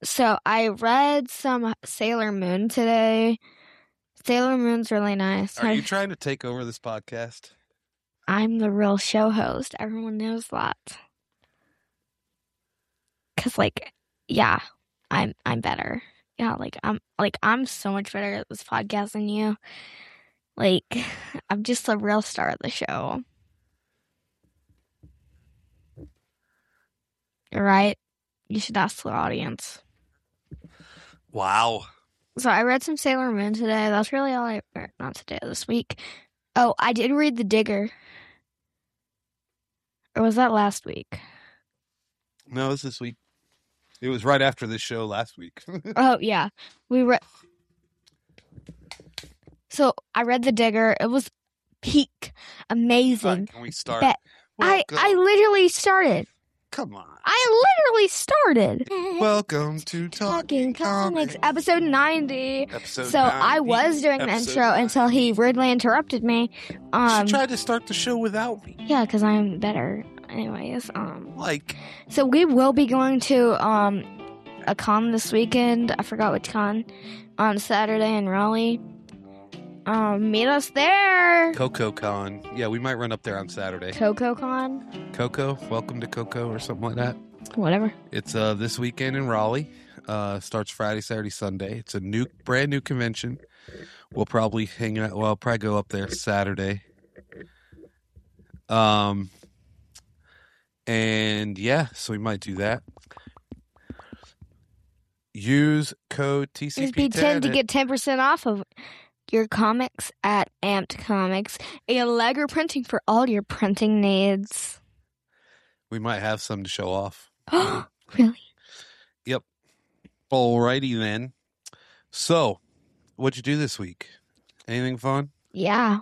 So I read some Sailor Moon today. Sailor Moon's really nice. Are you trying to take over this podcast? I'm the real show host. Everyone knows that. 'Cause I'm better. Yeah, I'm so much better at this podcast than you. I'm just the real star of the show. You're right. You should ask the audience. Wow. So I read some Sailor Moon today. That's really all not today, this week. Oh, I did read The Digger. Or was that last week? No, it was this week. It was right after this show last week. Oh, yeah. So I read The Digger. It was peak. Amazing. Right, can we start? I literally started. Come on. I literally started. Welcome to Talking Comics. Episode 90. Episode so 90. I was doing the intro until he rudely interrupted me. She tried to start the show without me. Yeah, because I'm better. Anyways, so we will be going to a con this weekend. I forgot which con. On Saturday in Raleigh. Meet us there. CocoCon. Yeah, we might run up there on Saturday. CocoCon. Coco, welcome to Coco or something like that. Whatever. It's this weekend in Raleigh. Starts Friday, Saturday, Sunday. It's a brand new convention. We'll probably hang out. Well, I'll probably go up there Saturday. And yeah, so we might do that. Use code TCP10 to get 10% off of your comics at Amped Comics, a Allegro printing for all your printing needs. We might have some to show off. Really? Yep. Alrighty then. So, what'd you do this week? Anything fun? Yeah.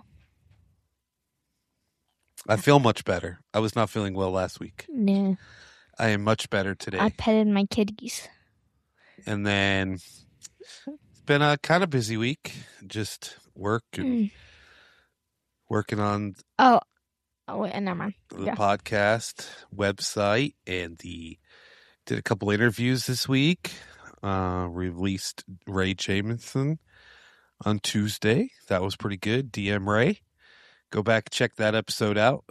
I feel much better. I was not feeling well last week. No. I am much better today. I petted my kitties. And then it's been a kind of busy week. Just work and working on wait, never mind. the podcast website, and did a couple interviews this week. Released Ray Jamison on Tuesday. That was pretty good. DM Ray. Go back, check that episode out.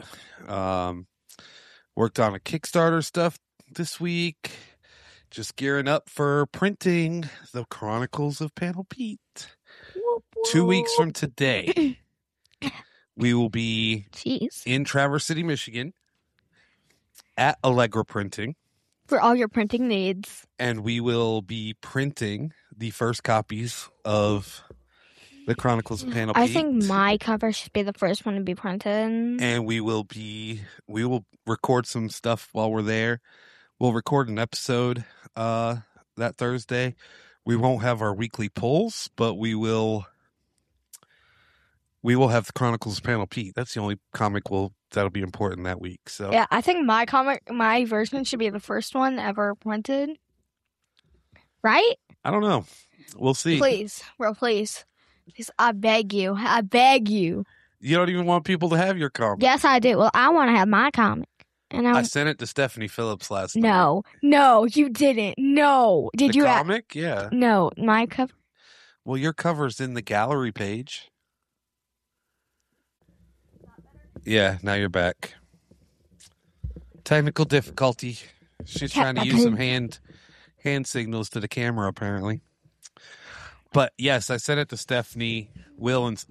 Worked on a Kickstarter stuff this week. Just gearing up for printing the Chronicles of Panel Pete. 2 weeks from today, we will be in Traverse City, Michigan at Allegra Printing. For all your printing needs. And we will be printing the first copies of the Chronicles of Panel Pete. I think my cover should be the first one to be printed. And we will record some stuff while we're there. We'll record an episode that Thursday. We won't have our weekly polls, but we will have the Chronicles of Panel Pete. That's the only comic that'll be important that week. So yeah, I think my version should be the first one ever printed. Right? I don't know. We'll see. Please, please, I beg you. I beg you. You don't even want people to have your comic. Yes, I do. Well, I want to have my comic. And I sent it to Stephanie Phillips last night. No, you didn't. No. Did you? The comic? Yeah. No, my cover. Well, your cover's in the gallery page. Yeah, now you're back. Technical difficulty. She's trying to use some hand signals to the camera, apparently. But yes, I sent it to Stephanie, Will and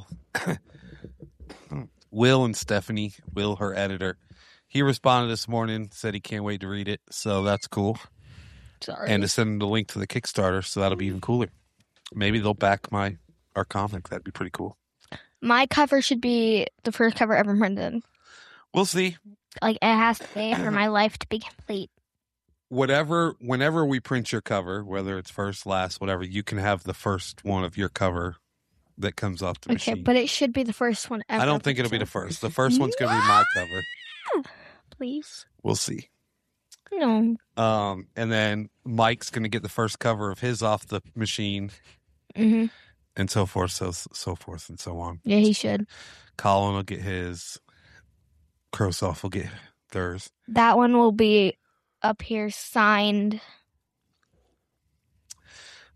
Stephanie, Will, her editor. He responded this morning, said he can't wait to read it, so that's cool. Sorry. And to send him the link to the Kickstarter, so that'll be even cooler. Maybe they'll back our comic. That'd be pretty cool. My cover should be the first cover ever printed. We'll see. It has to be for my life to be complete. Whenever we print your cover, whether it's first, last, whatever, you can have the first one of your cover that comes off the machine. Okay, but it should be the first one ever. I don't think it'll be the first. The first one's going to be my cover. Please. We'll see. No. And then Mike's going to get the first cover of his off the machine. Mm-hmm. And so forth, so forth, and so on. Yeah, he should. Colin will get his. Krosoff will get theirs. That one will be up here signed.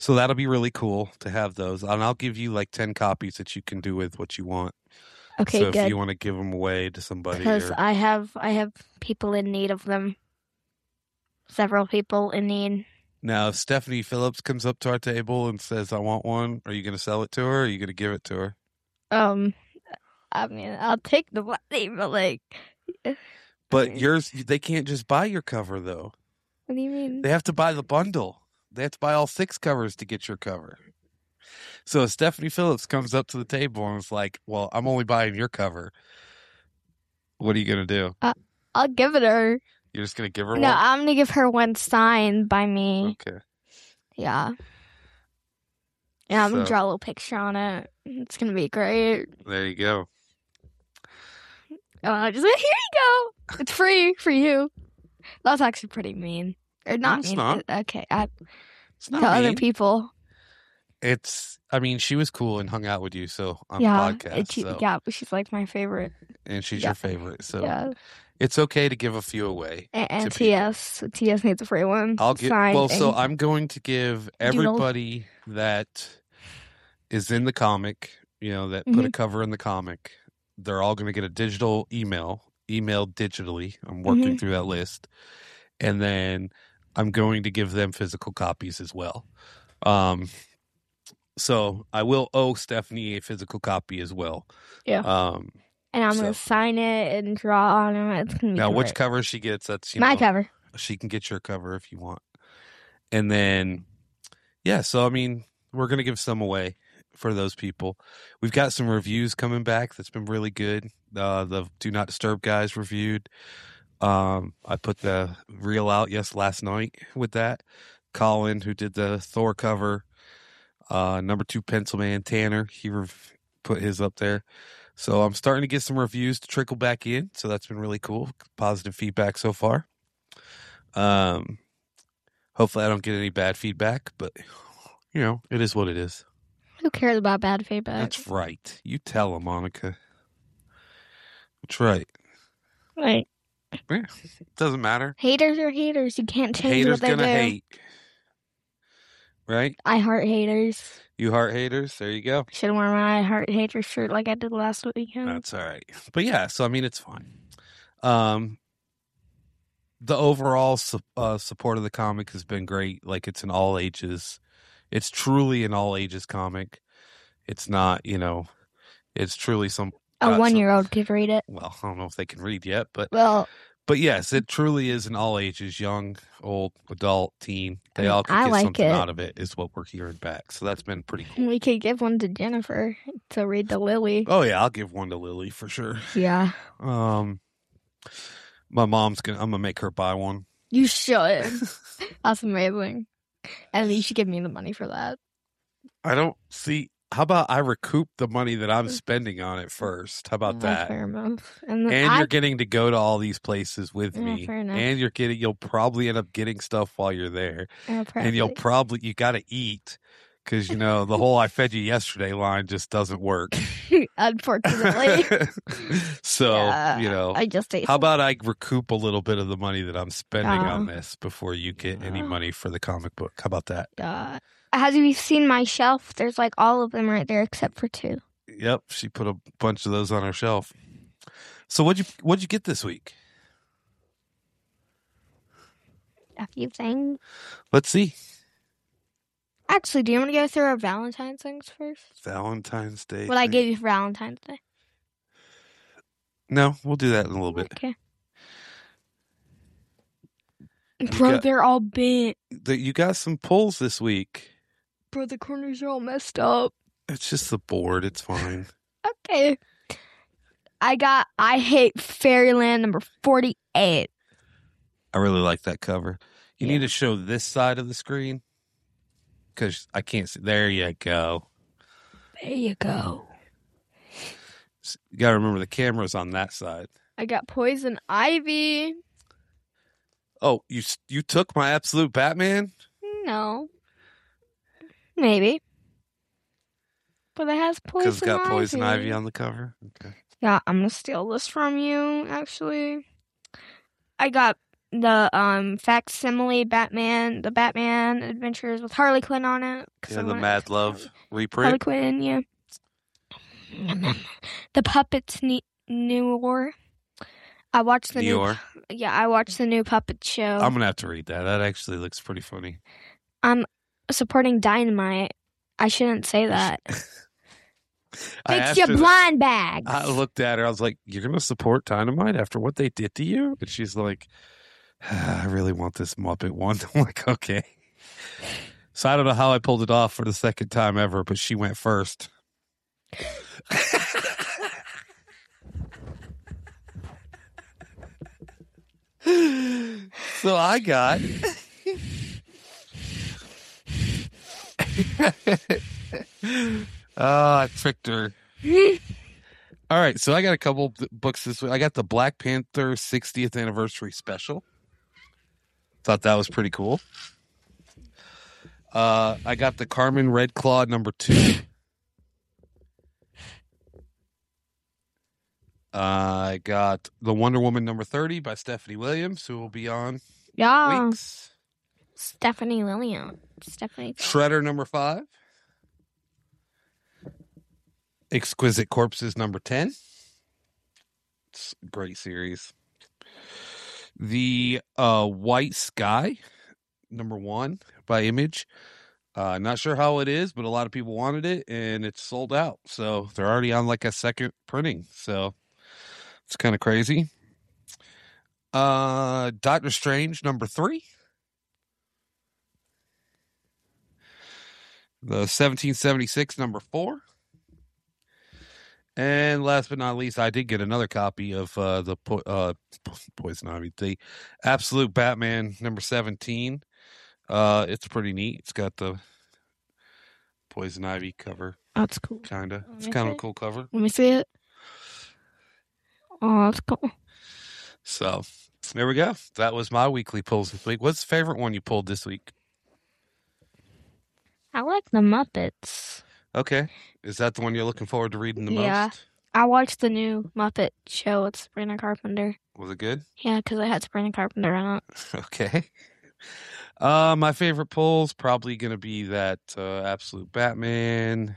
So that'll be really cool to have those. And I'll give you like 10 copies that you can do with what you want. Okay, so good. if you want to give them away to somebody. Because I have people in need of them. Several people in need. Now, if Stephanie Phillips comes up to our table and says, I want one, are you going to sell it to her or are you going to give it to her? I mean, I'll take the money, but like... But yours, they can't just buy your cover, though. What do you mean? They have to buy the bundle. They have to buy all 6 covers to get your cover. So if Stephanie Phillips comes up to the table and is like, well, I'm only buying your cover, what are you going to do? I'll give it her. You're just going to give her No, one? I'm going to give her one signed by me. Okay. Yeah. Yeah, I'm going to draw a little picture on it. It's going to be great. There you go. Just here you go. It's free for you. That's actually pretty mean. Or not mean. Not. Okay. It's not to mean. other people. I mean, she was cool and hung out with you, so on the podcast. Yeah, but she's like my favorite. And she's your favorite, so it's okay to give a few away. And TS needs a free one. So I'm going to give everybody that is in the comic, that put a cover in the comic, they're all going to get a digital emailed digitally. I'm working through that list. And then I'm going to give them physical copies as well. So I will owe Stephanie a physical copy as well. Yeah. And I'm going to sign it and draw on it. It's going to be now, great. which cover she gets, that's my cover. She can get your cover if you want. And then, so I mean, we're going to give some away for those people. We've got some reviews coming back that's been really good. The Do Not Disturb guys reviewed. I put the reel out last night with that. Colin, who did the Thor cover, number 2 Pencil Man, Tanner, he put his up there. So I'm starting to get some reviews to trickle back in. So that's been really cool. Positive feedback so far. Hopefully I don't get any bad feedback, but it is what it is. Who cares about bad feedback? That's right. You tell them, Monica. That's right. Right. Yeah, doesn't matter. Haters are haters. You can't change haters what they do. Haters gonna hate. Right? I heart haters. You heart haters? There you go. Should have worn my I heart haters shirt like I did last weekend. That's all right. But so I mean, it's fine. The overall support of the comic has been great. Like, it's an all ages. It's truly an all ages comic. It's not, it's truly a 1-year-old could read it. Well, I don't know if they can read yet, but yes, it truly is an all ages, young, old, adult, teen. They all can get something out of it, is what we're hearing back. So that's been pretty cool. We could give one to Jennifer to read to Lily. Oh yeah, I'll give one to Lily for sure. Yeah. My mom's I'm gonna make her buy one. You should. That's amazing. And you should give me the money for that. I don't see. How about I recoup the money that I'm spending on it first? How about that? Fair enough. And you're getting to go to all these places with me. Fair enough. And you'll probably end up getting stuff while you're there. And you got to eat because, the whole I fed you yesterday line just doesn't work. Unfortunately. So, I just ate how about I recoup a little bit of the money that I'm spending on this before you get any money for the comic book? How about that? Have you seen my shelf? There's like all of them right there except for 2. Yep, she put a bunch of those on her shelf. So what'd you get this week? A few things. Let's see. Actually, do you want to go through our Valentine's things first? Valentine's Day. What I gave you for Valentine's Day? No, we'll do that in a little bit. Okay. Bro, they're all bent. You got some pulls this week. Bro, the corners are all messed up. It's just the board. It's fine. Okay. I Hate Fairyland number 48. I really like that cover. You need to show this side of the screen because I can't see. There you go. There you go. You got to remember the camera's on that side. I got Poison Ivy. Oh, you took my Absolute Batman? No. Maybe. But it has Poison Ivy. Because it's got Poison Ivy on the cover? Okay. Yeah, I'm going to steal this from you, actually. I got the facsimile Batman, the Batman Adventures with Harley Quinn on it. Yeah, the Mad Love reprint. Harley Quinn, yeah. The Puppets Noir. I watched the I watched the new Puppet show. I'm gonna have to read that. That actually looks pretty funny. I'm supporting Dynamite. I shouldn't say that. Fix your blind bags. I looked at her. I was like, "You're gonna support Dynamite after what they did to you?" And she's like, "I really want this Muppet one." I'm like, "Okay." So I don't know how I pulled it off for the second time ever, but she went first. So I got I tricked her. All right, so I got a couple books this week. I got the Black Panther 60th anniversary special. Thought that was pretty cool. I got the Carmen Redclaw #2. I got the Wonder Woman #30 by Stephanie Williams, who will be on weeks. Stephanie Williams. Shredder #5. Exquisite Corpses #10. It's a great series. The White Sky #1 by Image. Not sure how it is, but a lot of people wanted it, and it's sold out. So they're already on like a second printing. So it's kind of crazy. Doctor Strange #3. The 1776 #4. And last but not least, I did get another copy of the Poison Ivy, the Absolute Batman #17. It's pretty neat. It's got the Poison Ivy cover. That's cool. Kinda. It's kind of a cool cover. Let me see it. Oh, that's cool. So there we go. That was my weekly pulls this week. What's the favorite one you pulled this week? I like the Muppets. Okay. Is that the one you're looking forward to reading the most? Yeah. I watched the new Muppet show with Sabrina Carpenter. Was it good? Yeah, because I had Sabrina Carpenter on it. Okay. My favorite pull's probably going to be that Absolute Batman.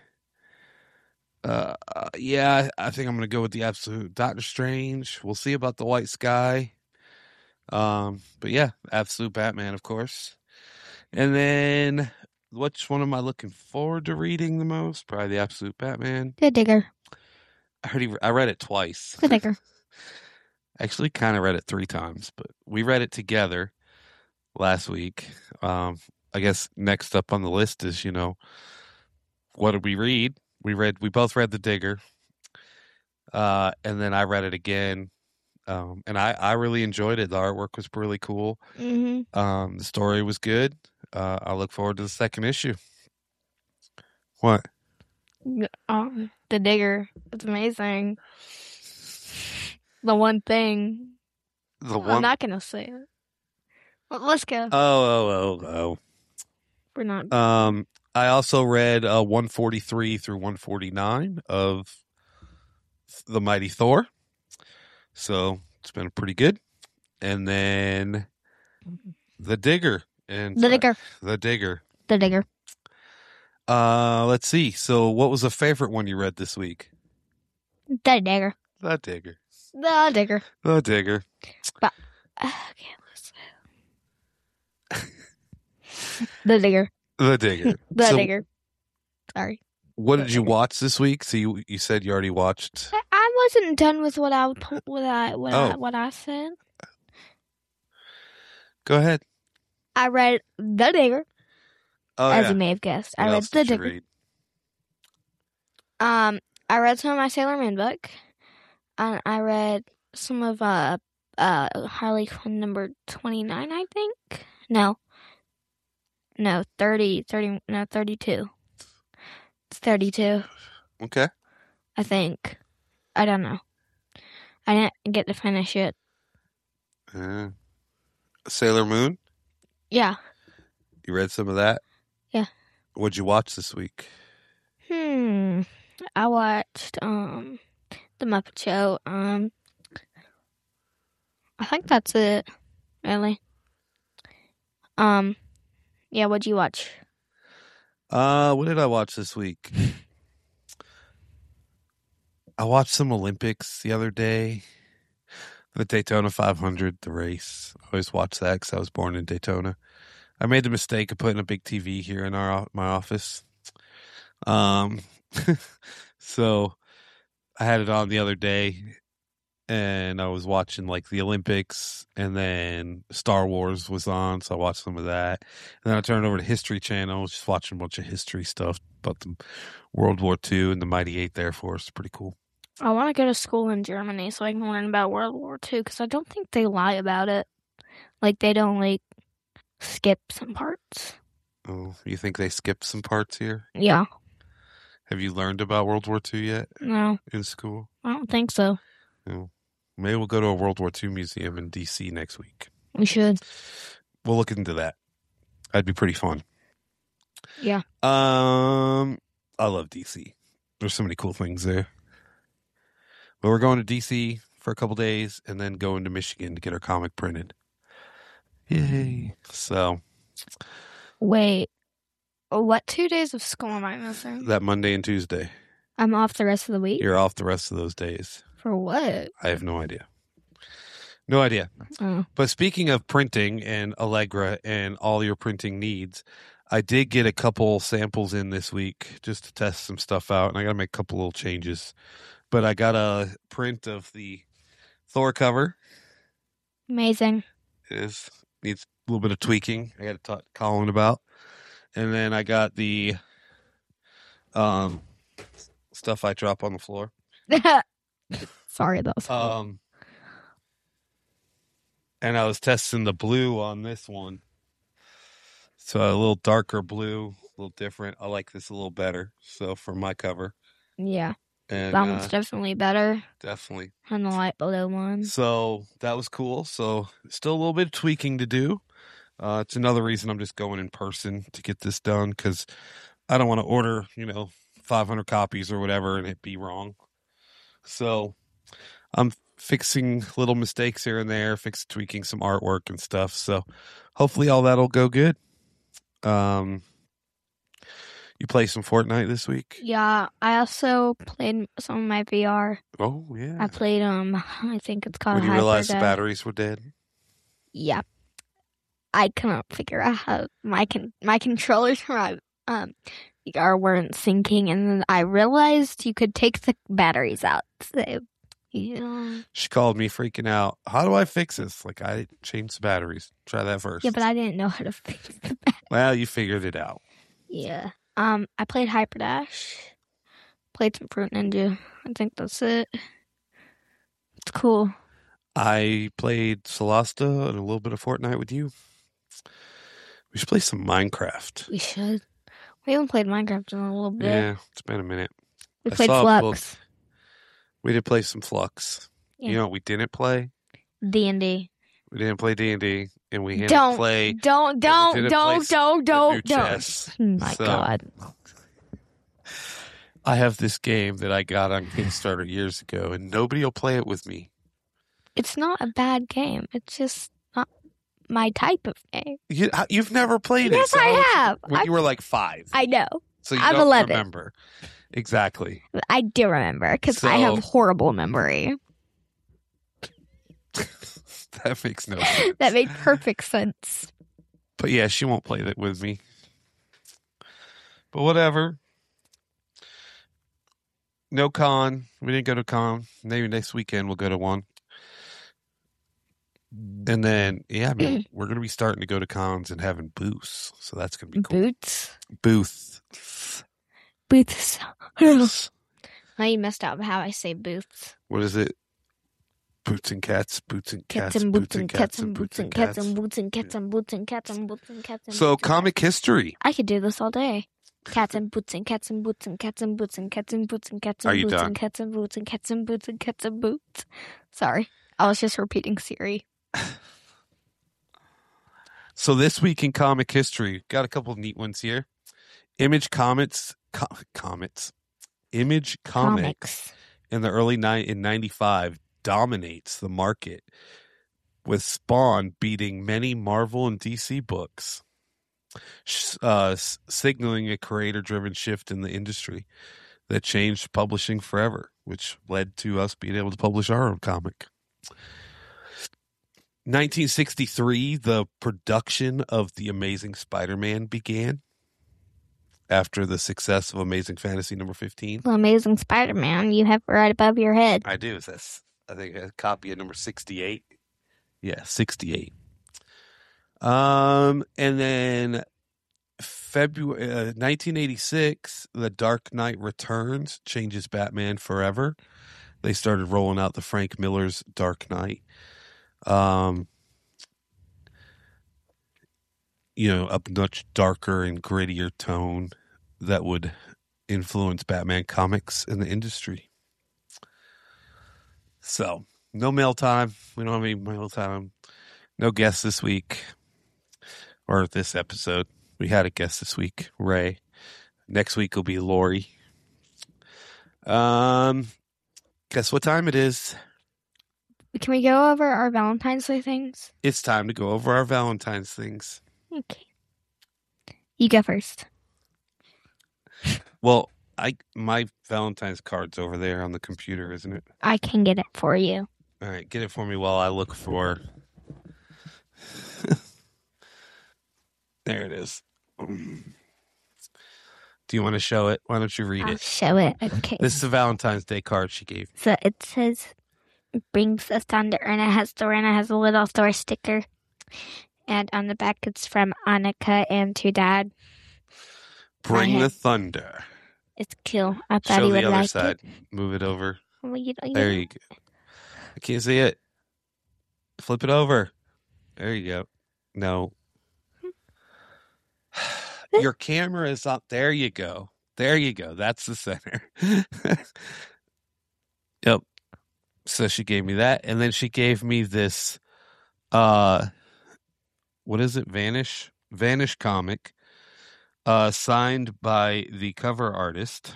Yeah, I think I'm going to go with the Absolute Doctor Strange. We'll see about the White Sky. But yeah, Absolute Batman, of course. And then, which one am I looking forward to reading the most? Probably the Absolute Batman. The Digger. I read it twice. The Digger. Actually, kind of read it 3 times, but we read it together last week. I guess next up on the list is, what did we read? We both read The Digger. And then I read it again. And I really enjoyed it. The artwork was really cool. Mm-hmm. The story was good. I look forward to the second issue. What? The Digger. It's amazing. The one thing. I'm not going to say it. Well, let's go. Oh. We're not. I also read 143 through 149 of The Mighty Thor. So it's been pretty good. And then The Digger. The Digger. Let's see. So what was the favorite one you read this week? The Digger. The Digger. The Digger. The Digger. But, The Digger. The Digger. The Digger. Sorry. What did you watch this week? So you said you already watched. I wasn't done with what I said. Go ahead. I read The Digger. As you may have guessed, I read The Digger. I read some of my Sailor Moon book, and I read some of Harley Quinn #29, I think. No, 32. It's 32. Okay. I think. I don't know. I didn't get to finish it. Sailor Moon? Yeah. You read some of that? Yeah. What'd you watch this week? I watched The Muppet Show. I think that's it. Really? Yeah, what'd you watch? What did I watch this week? I watched some Olympics the other day. The Daytona 500, the race. I always watch that because I was born in Daytona. I made the mistake of putting a big TV here in my office. So I had it on the other day, and I was watching like the Olympics, and then Star Wars was on, so I watched some of that. And then I turned over to History Channel, just watching a bunch of history stuff about the World War II and the Mighty Eighth Air Force. Pretty cool. I want to go to school in Germany so I can learn about World War II because I don't think they lie about it. Like, they don't, like, skip some parts. Oh, you think they skipped some parts here? Yeah. Have you learned about World War II yet? No. In school? I don't think so. No. Maybe we'll go to a World War II museum in D.C. next week. We should. We'll look into that. That'd be pretty fun. Yeah. I love D.C. There's so many cool things there. But we're going to D.C. for a couple days and then going to Michigan to get our comic printed. Yay. So. Wait. What 2 days of school am I missing? That Monday and Tuesday. I'm off the rest of the week? You're off the rest of those days. For what? I have no idea. No idea. Oh. But speaking of printing and Allegra and all your printing needs, I did get a couple samples in this week just to test some stuff out, and I got to make a couple little changes. But I got a print of the Thor cover. Amazing. It needs a little bit of tweaking. I got to talk to Colin about. And then I got the stuff I drop on the floor. Sorry, that was and I was testing the blue on this one. So a little darker blue, a little different. I like this a little better. So for my cover. Yeah. And that one's definitely better. Definitely. Than the light blue one. So that was cool. So still a little bit of tweaking to do. It's another reason I'm just going in person to get this done because I don't want to order, 500 copies or whatever and it be wrong. So I'm fixing little mistakes here and there, tweaking some artwork and stuff. So hopefully all that'll go good. You play some Fortnite this week? Yeah, I also played some of my VR. Oh, yeah. I played, I think it's called When you realized the batteries were dead? Yeah. I couldn't figure out how my controllers for my VR weren't syncing, and then I realized you could take the batteries out. So, yeah. She called me freaking out. How do I fix this? Like, I changed the batteries. Try that first. Yeah, but I didn't know how to fix the batteries. Well, you figured it out. Yeah. I played Hyperdash. Played some Fruit Ninja. I think that's it. It's cool. I played Solasta and a little bit of Fortnite with you. We should play some Minecraft. We should. We haven't played Minecraft in a little bit. Yeah, it's been a minute. We played Flux. We did play some Flux. Yeah. You know what we didn't play? D&D. We didn't play D&D, and we didn't play... Don't. Oh my God. I have this game that I got on Kickstarter years ago, and nobody will play it with me. It's not a bad game. It's just not my type of game. You've never played it. Yes, I have. When you were like 5. I know. So you I'm don't 11. Remember. Exactly. I do remember, because I have horrible memory. That makes no sense. That made perfect sense. But yeah, she won't play that with me. But whatever. No con. We didn't go to con. Maybe next weekend we'll go to one. And then, yeah, I mean, we're going to be starting to go to cons and having booths. So that's going to be cool. Booths. Now you messed up how I say booths. What is it? Boots and cats, boots and cats, boots and cats, and boots and cats, and boots and cats, and boots and cats, and boots and cats. So comic history. I could do this all day. Cats and boots and cats and boots and cats and boots and cats and boots and cats and boots and cats and boots and cats and boots and cats and boots. Sorry, I was just repeating Siri. So this week in comic history, got a couple of neat ones here. Image Comics in the early in 95 dominates the market with Spawn beating many Marvel and DC books, signaling a creator-driven shift in the industry that changed publishing forever, which led to us being able to publish our own comic. 1963, the production of The Amazing Spider-Man began after the success of Amazing Fantasy number 15. The Amazing Spider-Man, you have it right above your head. I do. That's, I think, a copy of number 68. Yeah, 68. And then February 1986, The Dark Knight Returns changes Batman forever. They started rolling out the Frank Miller's Dark Knight. A much darker and grittier tone that would influence Batman comics in the industry. So, no mail time. We don't have any mail time. No guests this week or this episode. We had a guest this week, Ray. Next week will be Lori. Guess what time it is? Can we go over our Valentine's Day things? It's time to go over our Valentine's things. Okay. You go first. Well, my Valentine's card's over there on the computer, isn't it? I can get it for you. All right, get it for me while I look for... There it is. Do you want to show it? Why don't you read I'll it? Show it. Okay. This is a Valentine's Day card she gave me. So it says, brings us down to Erna has a little Thor sticker. And on the back, it's from Annika and to Dad. Bring the thunder. It's cool. I thought Show he would the other like side. it. Move it over. Well, there you go. I can't see it. Flip it over. There you go. No. Your camera is up. There you go. There you go. That's the center. Yep. So she gave me that. And then she gave me this, what is it? Vanish comic, signed by the cover artist.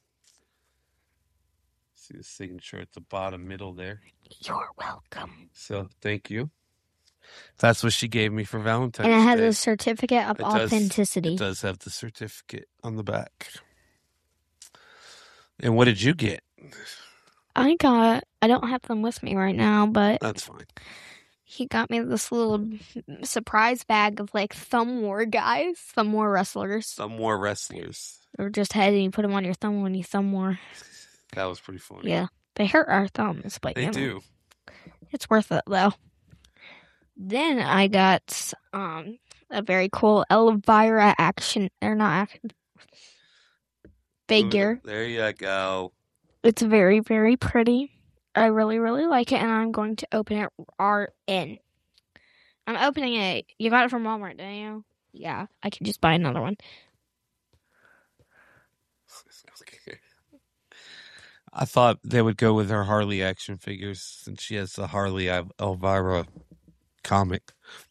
See the signature at the bottom middle there. You're welcome. So thank you. That's what she gave me for Valentine's Day. And it has a certificate of authenticity. It does have the certificate on the back. And what did you get? I don't have them with me right now, but... That's fine. He got me this little surprise bag of, like, thumb war guys. Thumb war wrestlers. Thumb war wrestlers. Or just head and you put them on your thumb when you thumb war. That was pretty funny. Yeah. They hurt our thumbs, but... They do. It's worth it, though. Then I got a very cool Elvira figure. There you go. It's very, very pretty. I really, really like it, and I'm going to open it RN. I'm opening it. You got it from Walmart, didn't you? Yeah, I can just buy another one. I thought they would go with her Harley action figures since she has the Harley Elvira comic.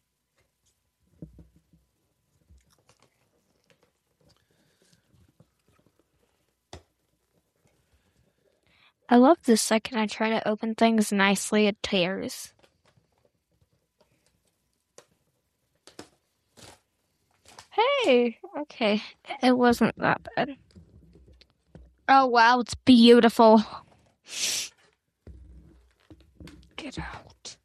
I love the second I try to open things nicely, it tears. Hey, okay, it wasn't that bad. Oh wow, it's beautiful. Get out.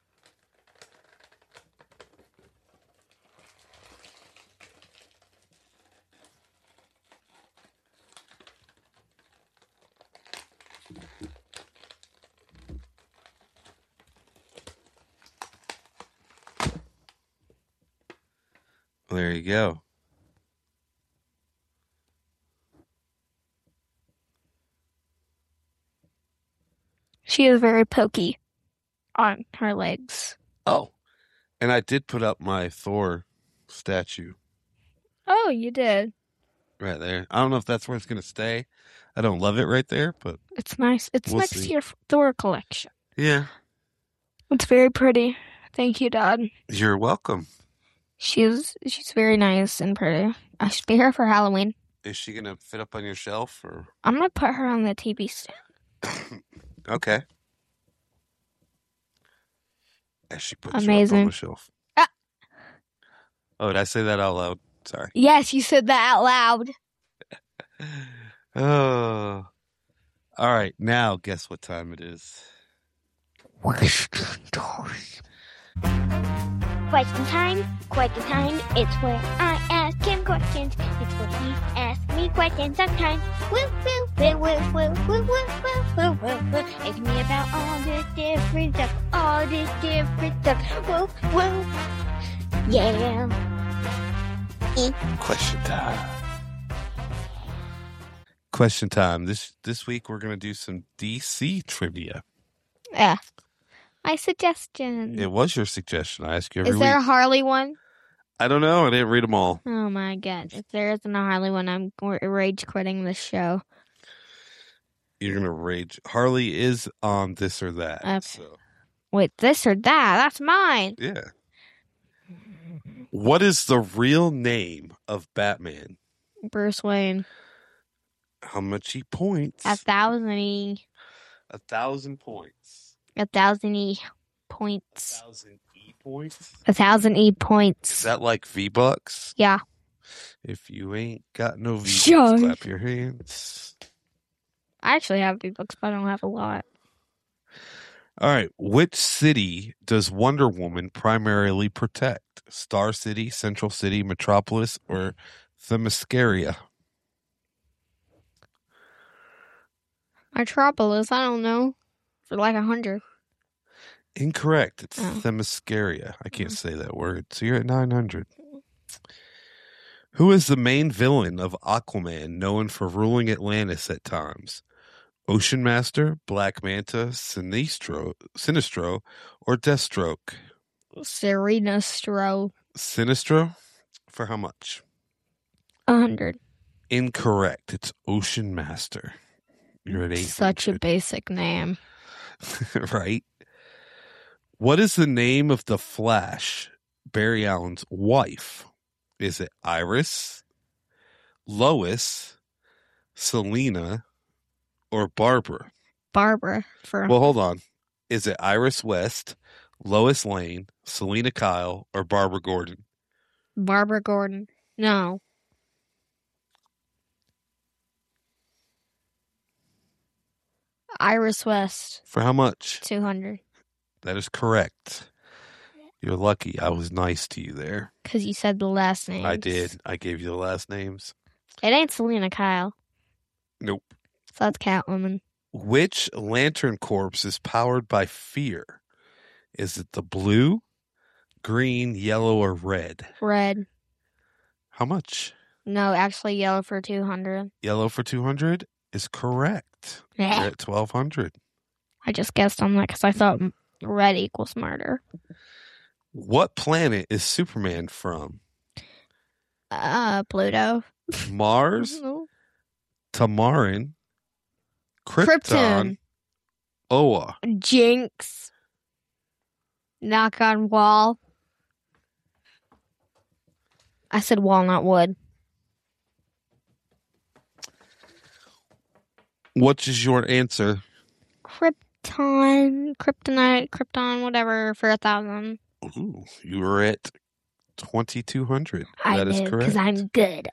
There you go. She is very pokey on her legs. Oh, and I did put up my Thor statue. Oh, you did? Right there. I don't know if that's where it's going to stay. I don't love it right there, but... It's nice. It's next to your Thor collection. Yeah. It's very pretty. Thank you, Dad. You're welcome. She's very nice and pretty. I should be here for Halloween. Is she going to fit up on your shelf? Or? I'm going to put her on the TV stand. Okay. As she puts you up on the shelf. Ah. Oh, did I say that out loud? Sorry. Yes, you said that out loud. Oh. All right, now guess what time it is. Question time. Question time. Question time. It's where I ask him questions. It's where he asks me questions sometimes. Woo, woo, woo, woo, woo, woo, woo, woo, woo, woo. Ask me about all this different stuff. All this different stuff. Woo, woo. Yeah. Question time. Question time. This week we're going to do some DC trivia. Yeah. My suggestion. It was your suggestion. I ask you every week. Is there a Harley one? I don't know. I didn't read them all. Oh my God. If there isn't a Harley one, I'm rage quitting this show. You're going to rage. Harley is on This or That. So. Wait, This or That? That's mine. Yeah. What is the real name of Batman? Bruce Wayne. How much he points? 1,000 1,000 points. 1,000 points. 1,000 points? 1,000 points. Is that like V-Bucks? Yeah. If you ain't got no V-Bucks, clap your hands. I actually have V-Bucks, but I don't have a lot. All right. Which city does Wonder Woman primarily protect? Star City, Central City, Metropolis, or Themyscira? Metropolis, I don't know. For like 100. Incorrect. It's Themyscira. I can't say that word. So you're at 900. Who is the main villain of Aquaman, known for ruling Atlantis at times? Ocean Master, Black Manta, Sinestro, or Deathstroke? Sinestro. Sinestro? For how much? 100. Incorrect. It's Ocean Master. You're at 800. Such a basic name. Right? What is the name of the Flash, Barry Allen's wife? Is it Iris, Lois, Selena, or Barbara? Barbara. Well, hold on. Is it Iris West, Lois Lane, Selena Kyle, or Barbara Gordon? Barbara Gordon. No. Iris West. For how much? 200. That is correct. You're lucky I was nice to you there. Because you said the last names. I did. I gave you the last names. It ain't Selena Kyle. Nope. So that's Catwoman. Which Lantern Corps is powered by fear? Is it the blue, green, yellow, or red? Red. How much? No, actually yellow for 200. Yellow for 200 is correct. You're at 1,200. I just guessed on that because I thought red equals murder. What planet is Superman from? Pluto. Mars? Tamarin? Krypton? Oa? Jinx. Knock on wall. I said wall, not wood. What is your answer? Kryptonite, whatever, for 1,000. Ooh, you were at 2,200. That is correct. Because I'm good.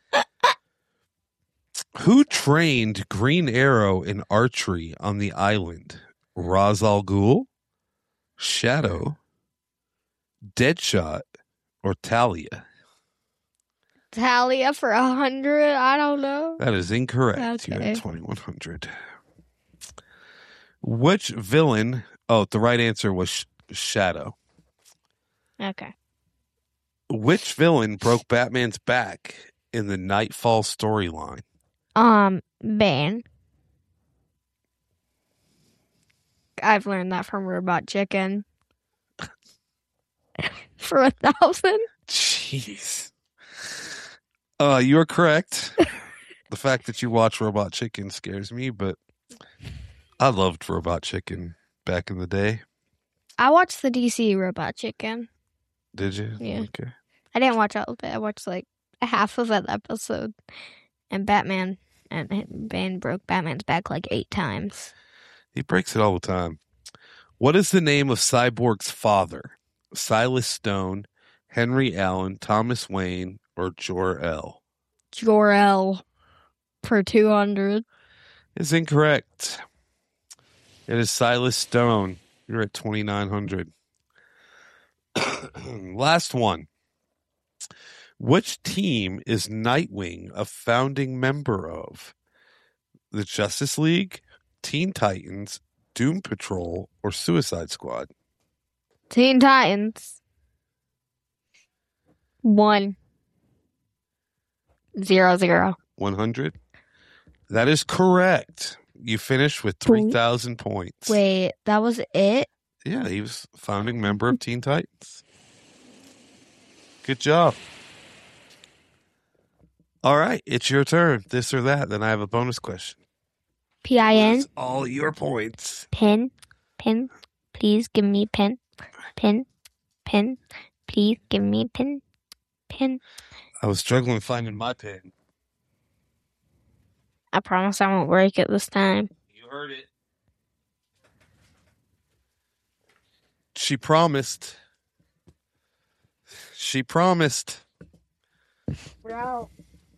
Who trained Green Arrow in archery on the island? Ra's al Ghul, Shadow, Deadshot, or Talia? Talia for 100? I don't know. That is incorrect. Okay. You're at 2,100. Which villain? Oh, the right answer was Shadow. Okay. Which villain broke Batman's back in the Nightfall storyline? Bane. I've learned that from Robot Chicken. For 1,000? Jeez. You are correct. The fact that you watch Robot Chicken scares me, but I loved Robot Chicken back in the day. I watched the DC Robot Chicken. Did you? Yeah. Okay. I didn't watch all of it. I watched like half of that episode. And Batman and Bane broke Batman's back like 8 times. He breaks it all the time. What is the name of Cyborg's father? Silas Stone, Henry Allen, Thomas Wayne, or Jor-El? Jor-El for 200. Is incorrect. It is Silas Stone. You're at 2,900. Last one. Which team is Nightwing a founding member of? The Justice League, Teen Titans, Doom Patrol, or Suicide Squad? Teen Titans. 1-0-0. 100. That is correct. You finished with 3,000 points. Wait, that was it? Yeah, he was founding member of Teen Titans. Good job. All right, it's your turn. This or that. Then I have a bonus question. PIN. That's all your points. Pin. Please give me pin. Pin. Please give me pin. I was struggling finding my pin. I promise I won't break it this time. You heard it. She promised. Bro.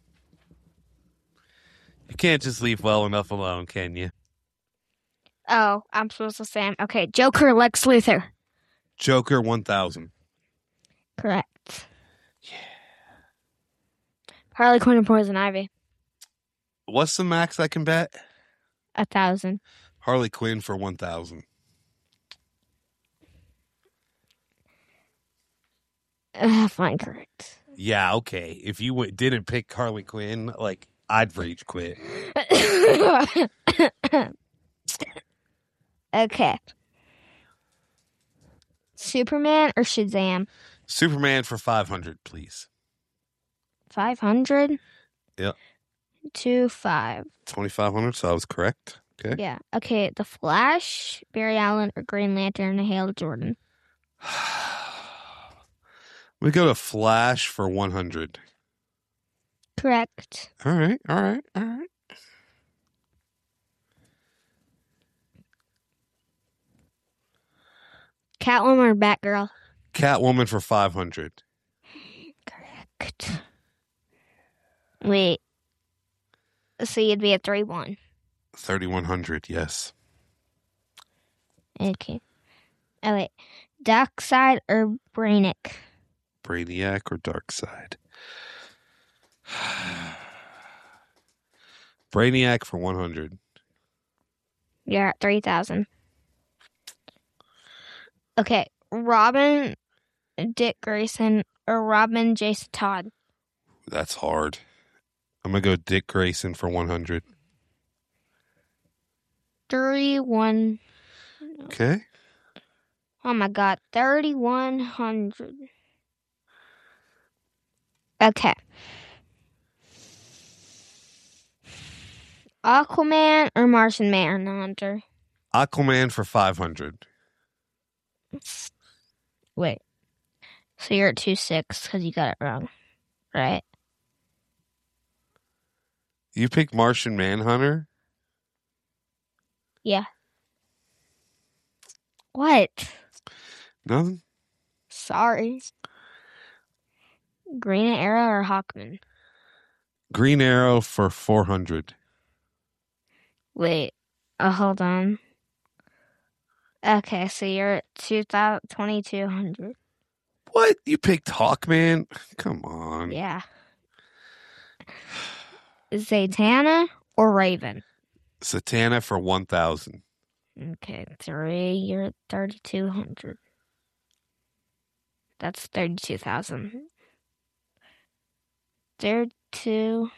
You can't just leave well enough alone, can you? Oh, I'm supposed to say, okay, Joker, Lex Luthor. Joker, 1,000. Correct. Yeah. Harley Quinn and Poison Ivy. What's the max I can bet? 1,000. Harley Quinn for 1,000. Fine, correct. Yeah, okay. If you didn't pick Harley Quinn, like, I'd rage quit. Okay. Superman or Shazam? Superman for 500, please. 500? Yep. 2,500. 2,500, so I was correct. Okay. Yeah. Okay, The Flash, Barry Allen, or Green Lantern, Hale Jordan? We go to Flash for 100. Correct. All right. Catwoman or Batgirl? Catwoman for 500. Correct. Wait. So you'd be at 3-1. 3,100, yes. Okay. Oh, wait. Darkseid or Brainiac? Brainiac or Darkseid? Brainiac for 100. You're at 3,000. Okay. Robin, Dick Grayson, or Robin, Jason Todd? That's hard. I'm going to go Dick Grayson for 100. 31. Okay. Oh my God. 3,100. Okay. Aquaman or Martian Manhunter? Aquaman for 500. Wait. So you're at 2,600 because you got it wrong, right? You picked Martian Manhunter? Yeah. What? Nothing? Sorry. Green Arrow or Hawkman? Green Arrow for 400. Wait. Hold on. Okay, so you're at 2,200. What? You picked Hawkman? Come on. Yeah. Zatanna or Raven? Zatanna for 1,000. Okay, 3. You're at 3,200. That's 32,000. 32.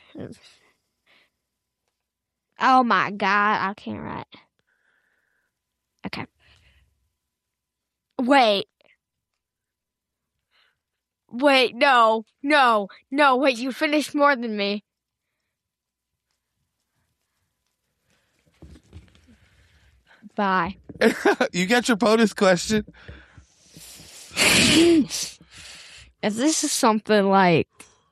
Oh my God, I can't write. Okay. Wait, no, wait, you finished more than me. Bye. You got your bonus question? If this is something like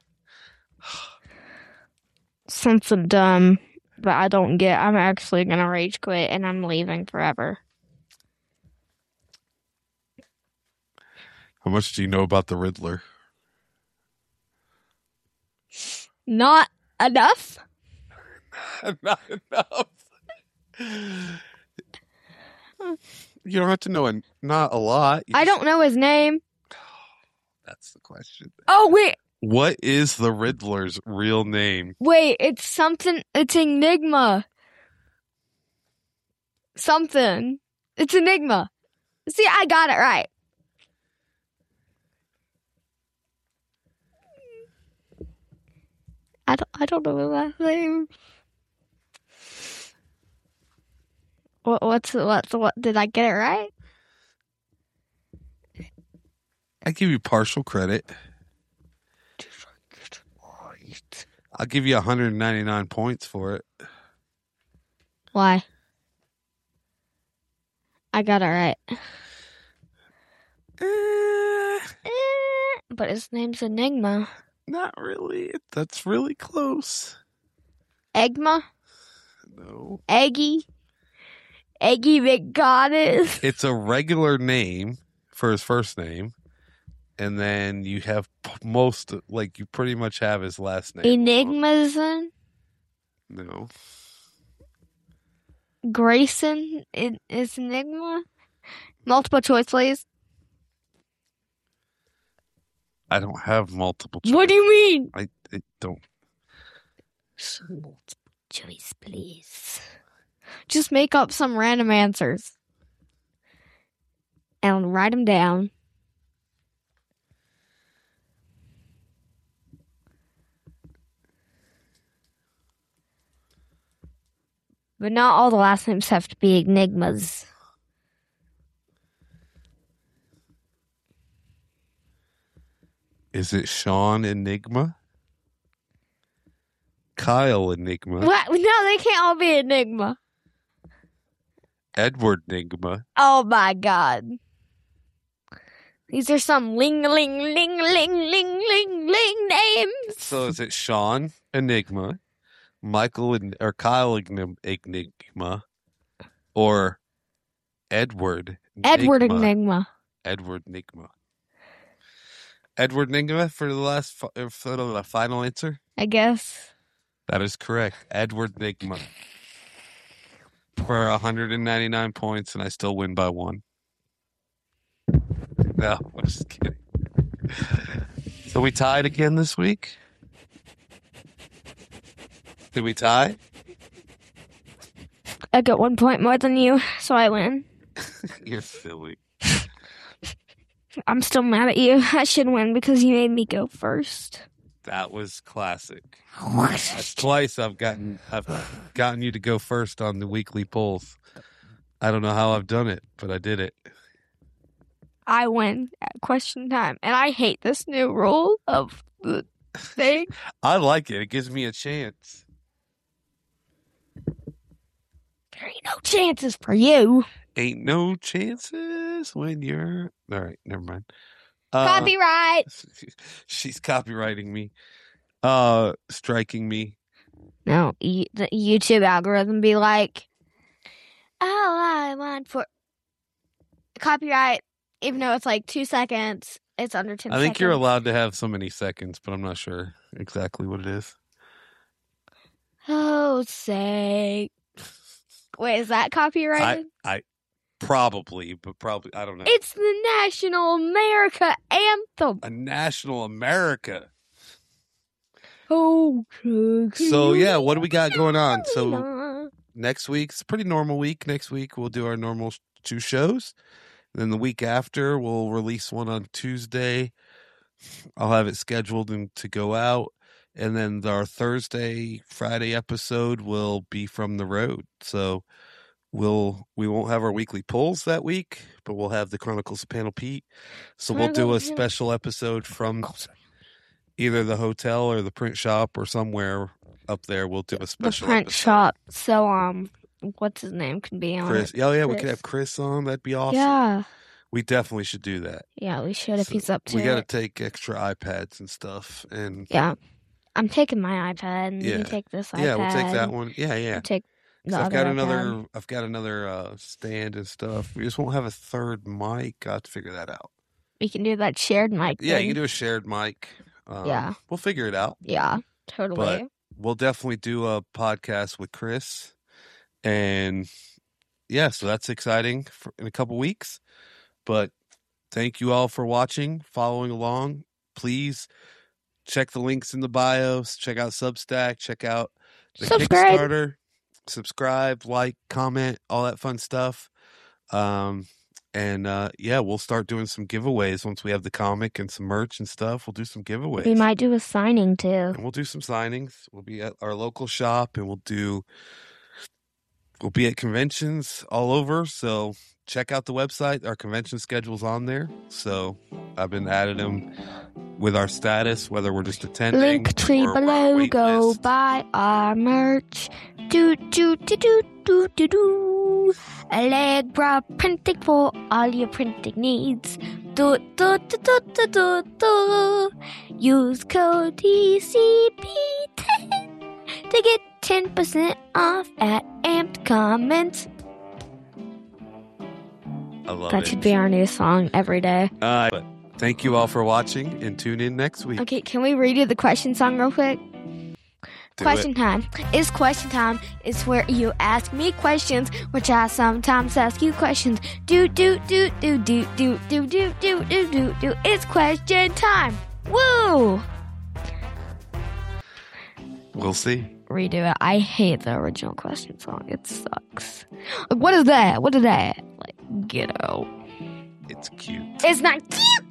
something dumb that I don't get, I'm actually going to rage quit and I'm leaving forever. How much do you know about the Riddler? Not enough. Not enough. You don't have to know not a lot. I don't know his name. That's the question. Oh, wait. What is the Riddler's real name? Wait, it's something. It's Enigma. Something. It's Enigma. See, I got it right. I don't know the last name. What did I get it right? I give you partial credit. I'll give you 199 points for it. Why? I got it right. But his name's Enigma. Not really. That's really close. Egma? No. Eggy McGoddess? It's a regular name for his first name. And then you have you pretty much have his last name. Enigmason? No. Grayson is Enigma? Multiple choice, please. I don't have multiple choice. What do you mean? I don't. Multiple choice, please. Just make up some random answers. And write them down. But not all the last names have to be enigmas. Is it Sean Enigma? Kyle Enigma? What? No, they can't all be Enigma. Edward Enigma? Oh my God. These are some ling names. So is it Sean Enigma, Michael or Kyle Enigma, or Edward Enigma? Edward Enigma. Edward Enigma. Edward Enigma for the final answer? I guess. That is correct. Edward Enigma. For 199 points, and I still win by 1. No, I'm just kidding. So we tied again this week? Did we tie? I got 1 point more than you, so I win. You're silly. I'm still mad at you. I should win because you made me go first. That was classic. That's twice I've gotten you to go first on the weekly polls. I don't know how I've done it, but I did it. I win at question time, and I hate this new rule of the thing. I like it. It gives me a chance. There ain't no chances for you. Ain't no chances when you're... All right, never mind. Copyright. She's copywriting me. Striking me. No, the YouTube algorithm be like, all I want for copyright, even though it's like 2 seconds, it's under 10 seconds. I think you're allowed to have so many seconds, but I'm not sure exactly what it is. Oh, say. Wait, is that copyrighted? I probably, I don't know. It's the National America Anthem. A National America. Oh, so yeah, what do we got going on? So next week's a pretty normal week. Next week we'll do our normal 2 shows. Then the week after we'll release one on Tuesday. I'll have it scheduled to go out. And then our Friday episode will be from the road. So we won't have our weekly polls that week, but we'll have the Chronicles of Panel Pete. So we'll do a special episode from either the hotel or the print shop or somewhere up there. We'll do a special the print episode. Shop. So what's his name can be on Chris. it. Oh yeah, Chris. we could have Chris on. That'd be awesome. Yeah. We definitely should do that. Yeah, we should if he's up to it. We got to take extra iPads and stuff. And yeah. I'm taking my iPad and you can take this iPad. Yeah, we'll take that one. Yeah. Take the I've other got another stand and stuff. We just won't have a third mic. Got to figure that out. We can do that shared mic. Yeah, you can do a shared mic. Yeah. We'll figure it out. Yeah, totally. But we'll definitely do a podcast with Chris. And yeah, so that's exciting in a couple weeks. But thank you all for watching, following along. Please check the links in the bios. Check out Substack. Check out the Kickstarter. Subscribe, like, comment, all that fun stuff. We'll start doing some giveaways once we have the comic and some merch and stuff. We'll do some giveaways. We might do a signing too. And we'll do some signings. We'll be at our local shop and we'll be at conventions all over. So check out the website. Our convention schedule's on there. So I've been adding them with our status, whether we're just attending. Linktree below. Go buy our merch. Do do do do do do do. Allegra printing for all your printing needs. Do do do do do do do. Use code TCP10 to get 10% off at Amped Comments. I love that should be our new song every day. But thank you all for watching and tune in next week. Okay, can we redo the question song real quick? Question time. Question time is where you ask me questions, which I sometimes ask you questions. Do do do do do do do do do do do do. It's question time. Woo! We'll see. Redo it. I hate the original question song. It sucks. Like, what is that? What is that? Like, get out. It's cute. It's not cute.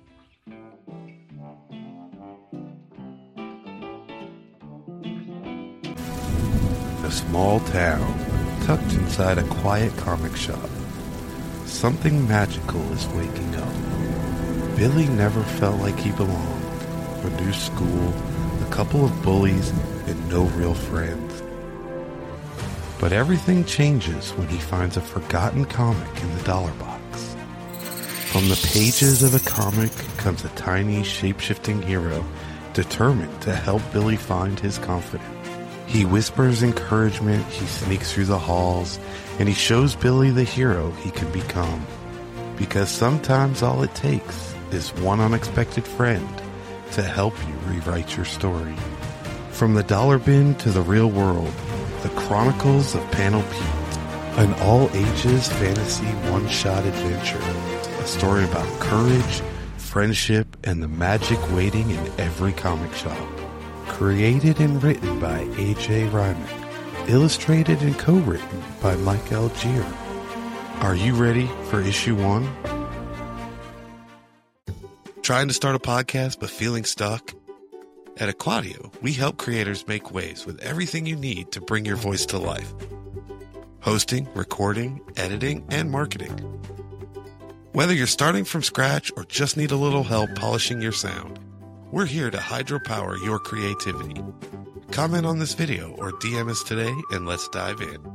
A small town, tucked inside a quiet comic shop. Something magical is waking up. Billy never felt like he belonged. A new school, a couple of bullies, and no real friends. But everything changes when he finds a forgotten comic in the dollar box. From the pages of a comic comes a tiny, shape-shifting hero determined to help Billy find his confidence. He whispers encouragement, he sneaks through the halls, and he shows Billy the hero he can become. Because sometimes all it takes is one unexpected friend to help you rewrite your story. From the dollar bin to the real world, the Chronicles of Panel Pete, an all-ages fantasy one-shot adventure. A story about courage, friendship, and the magic waiting in every comic shop. Created and written by A.J. Ryman. Illustrated and co-written by Mike Algier. Are you ready for issue 1? Trying to start a podcast but feeling stuck? At Aquadio, we help creators make waves with everything you need to bring your voice to life. Hosting, recording, editing, and marketing. Whether you're starting from scratch or just need a little help polishing your sound, we're here to hydropower your creativity. Comment on this video or DM us today and let's dive in.